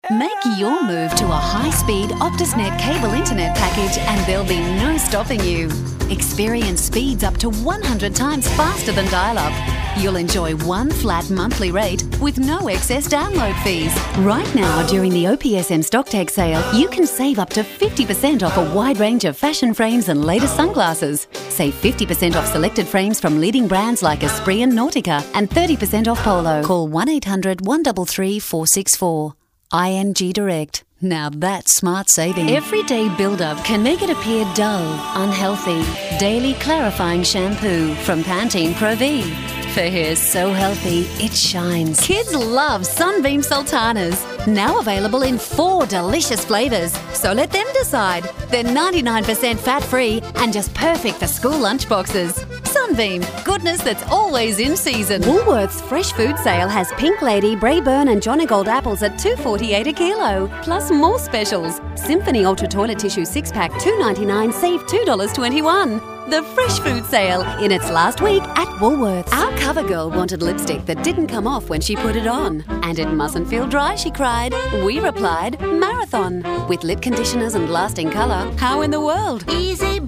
Make your move to a high-speed Optusnet cable internet package and there'll be no stopping you. Experience speeds up to 100 times faster than dial-up. You'll enjoy one flat monthly rate with no excess download fees. Right now, during the OPSM StockTake sale, you can save up to 50% off a wide range of fashion frames and latest sunglasses. Save 50% off selected frames from leading brands like Esprit and Nautica and 30% off Polo. Call 1-800-133-464. ING Direct. Now that's smart saving. Everyday build-up can make it appear dull, unhealthy. Daily clarifying shampoo from Pantene Pro-V. For hair so healthy, it shines. Kids love Sunbeam Sultanas. Now available in 4 delicious flavours. So let them decide. They're 99% fat-free and just perfect for school lunchboxes. Sunbeam, goodness that's always in season. Woolworths Fresh Food Sale has Pink Lady, Braeburn and Johnny-Gold apples at $2.48 a kilo. Plus more specials. Symphony Ultra Toilet Tissue 6-pack $2.99, save $2.21. The Fresh Food Sale in its last week at Woolworths. Our cover girl wanted lipstick that didn't come off when she put it on. And it mustn't feel dry, she cried. We replied, marathon. With lip conditioners and lasting colour, how in the world? Easy